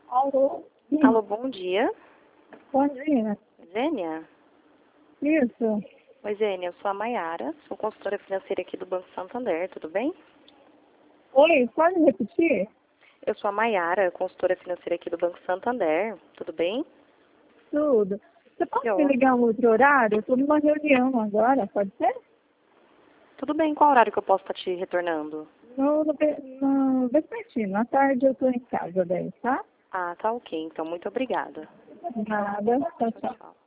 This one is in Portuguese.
Alô? Alô, bom dia. Bom dia. Zênia? Isso. Oi, Zênia, eu sou a Maiara, sou consultora financeira aqui do Banco Santander, tudo bem? Oi, pode repetir? Eu sou a Maiara, consultora financeira aqui do Banco Santander, tudo bem? Tudo. Você Que pode me ótimo. ligar um outro horário? Eu estou numa reunião agora, pode ser? Tudo bem, qual horário que eu posso estar te retornando? No vespertino. À tarde eu estou em casa daí, tá? Ah, tá ok, então muito obrigada. Nada. Tchau, Tchau, tchau. tchau.